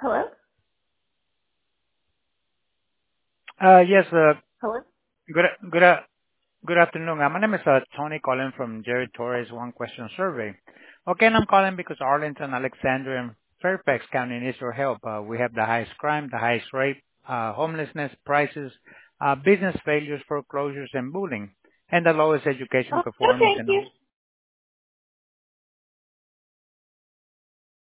Hello? Yes, Hello? good good uh, good afternoon. My name is Tony calling from Jerry Torres One Question Survey. Okay, and I'm calling because Arlington, Alexandria, and Fairfax County needs your help. We have the highest crime, the highest rate, homelessness, prices, business failures, foreclosures, and bullying, and the lowest education Oh, no, performance thank in you.